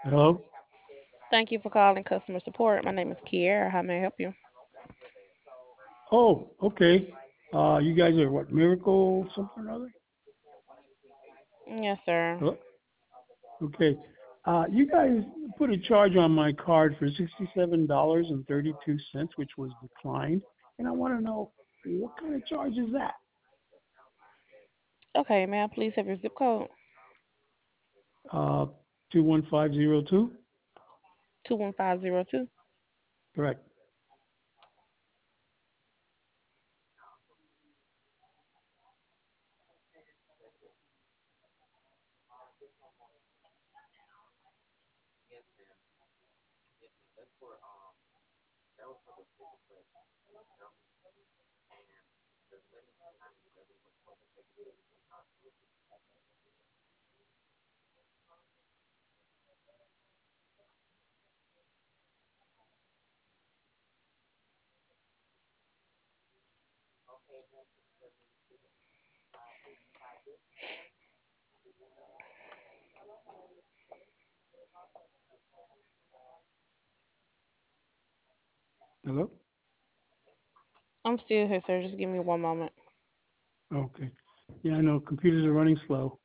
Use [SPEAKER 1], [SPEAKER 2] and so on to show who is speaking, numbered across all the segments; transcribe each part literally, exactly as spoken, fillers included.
[SPEAKER 1] Hello?
[SPEAKER 2] Thank you for calling customer support. My name is Kiera. How may I help you?
[SPEAKER 1] Oh, okay. Uh, you guys are what, Miracle something or other?
[SPEAKER 2] Yes, sir.
[SPEAKER 1] Hello? Okay. Uh, you guys put a charge on my card for sixty-seven dollars and thirty-two cents, which was declined. And I want to know what kind of charge is that?
[SPEAKER 2] Okay, may I please have your zip code?
[SPEAKER 1] Uh, two one five zero two?
[SPEAKER 2] two one five zero two.
[SPEAKER 1] Correct. Hello?
[SPEAKER 2] I'm still here, sir. Just give me one moment.
[SPEAKER 1] Okay. Yeah, I know computers are running slow.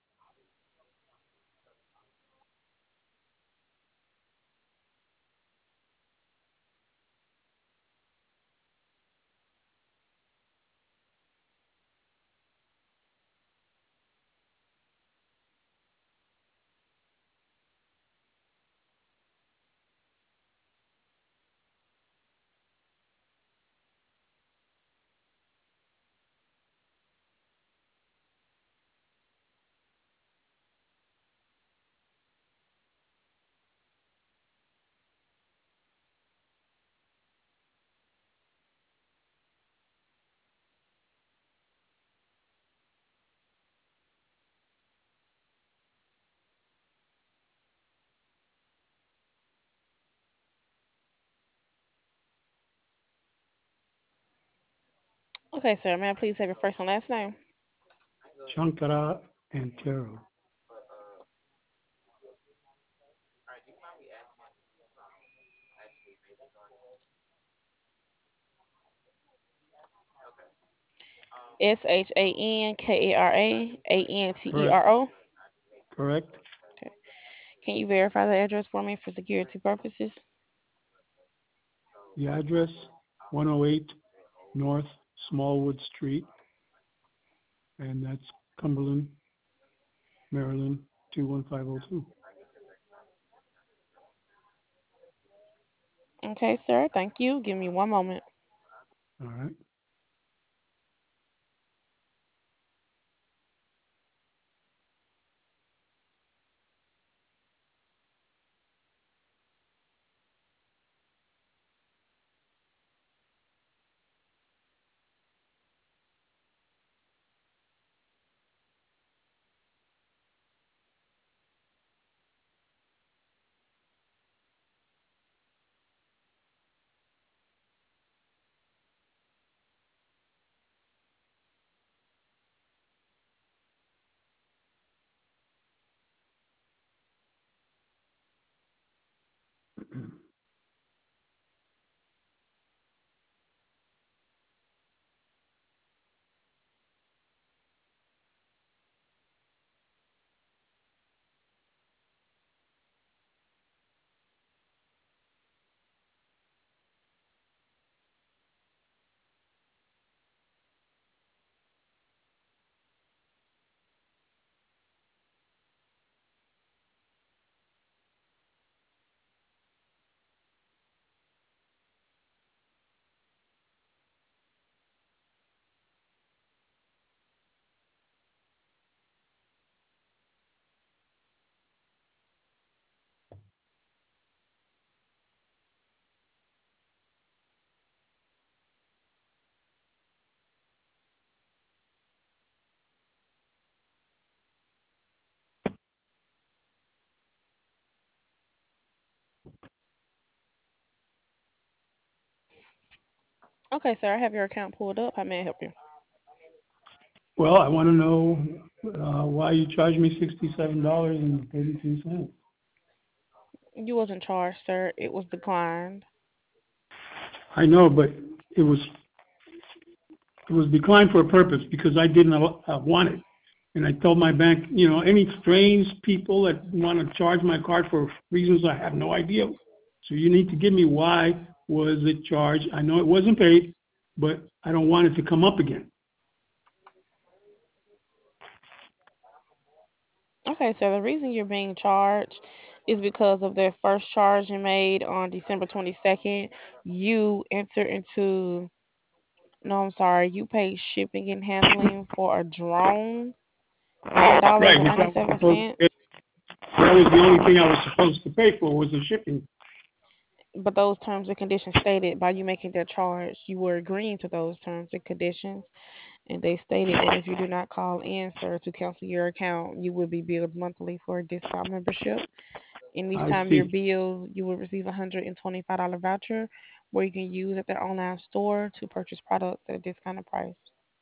[SPEAKER 2] Okay, sir. May I please have your first and last name?
[SPEAKER 1] Shankara and Taro.
[SPEAKER 2] S H A N K A R A A N T E
[SPEAKER 1] Correct.
[SPEAKER 2] R O.
[SPEAKER 1] Correct.
[SPEAKER 2] Okay. Can you verify the address for me for security purposes?
[SPEAKER 1] The address, one oh eight North Smallwood Street, and that's Cumberland, Maryland, two one five oh two.
[SPEAKER 2] Okay, sir. Thank you. Give me one moment.
[SPEAKER 1] All right.
[SPEAKER 2] Okay, sir. I have your account pulled up. How may I help you?
[SPEAKER 1] Well, I want to know uh, why you charge me sixty-seven dollars and thirty-two cents.
[SPEAKER 2] You wasn't charged, sir. It was declined.
[SPEAKER 1] I know, but it was it was declined for a purpose because I didn't uh, want it. And I told my bank, you know, any strange people that want to charge my card for reasons I have no idea. So you need to give me why was it charged. I know it wasn't paid, but I don't want it to come up again.
[SPEAKER 2] Okay, so the reason you're being charged is because of their first charge you made on December twenty-second. You enter into, no, I'm sorry, you paid shipping and handling for a drone, ten dollars
[SPEAKER 1] Right,
[SPEAKER 2] and
[SPEAKER 1] which I was
[SPEAKER 2] ninety-seven
[SPEAKER 1] supposed to
[SPEAKER 2] cents.
[SPEAKER 1] pay. That was the only thing I was supposed to pay for was the shipping.
[SPEAKER 2] But those terms and conditions stated by you making that charge, you were agreeing to those terms and conditions. And they stated that if you do not call in, sir, to cancel your account, you will be billed monthly for a discount membership. And each
[SPEAKER 1] I
[SPEAKER 2] time you're
[SPEAKER 1] see.
[SPEAKER 2] billed, you will receive a one hundred twenty-five dollars voucher where you can use at their online store to purchase products at a discounted price.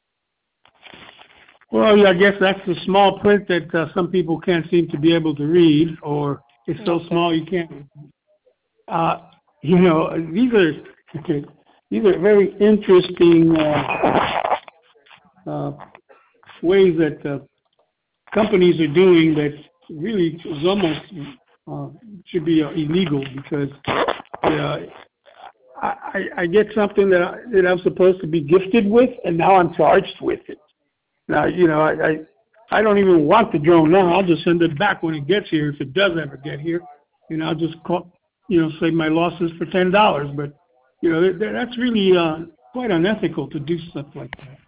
[SPEAKER 1] Well, yeah, I guess that's the small print that uh, some people can't seem to be able to read, or it's so
[SPEAKER 2] No,
[SPEAKER 1] small
[SPEAKER 2] sir.
[SPEAKER 1] you can't. Uh, you know, these are these are very interesting uh, uh, ways that uh, companies are doing that really is almost uh, should be uh, illegal because uh, I, I I get something that, I, that I'm supposed to be gifted with, and now I'm charged with it. Now, you know, I, I I don't even want the drone now. I'll just send it back when it gets here, if it does ever get here, and I'll just call, you know, save my losses for ten dollars. But you know, that, that's really uh, quite unethical to do stuff like that.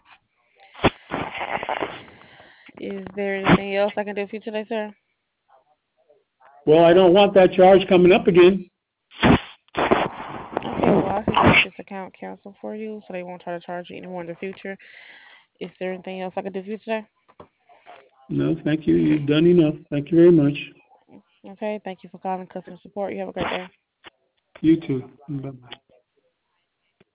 [SPEAKER 2] Is there anything else I can do for you today, sir?
[SPEAKER 1] Well, I don't want that charge coming up again.
[SPEAKER 2] Okay, well, I can get this account canceled for you so they won't try to charge you anymore in the future. Is there anything else I can do for you today?
[SPEAKER 1] No, thank you. You've done enough. Thank you very much.
[SPEAKER 2] Okay, thank you for calling customer support. You have a great day.
[SPEAKER 1] You too. Bye bye.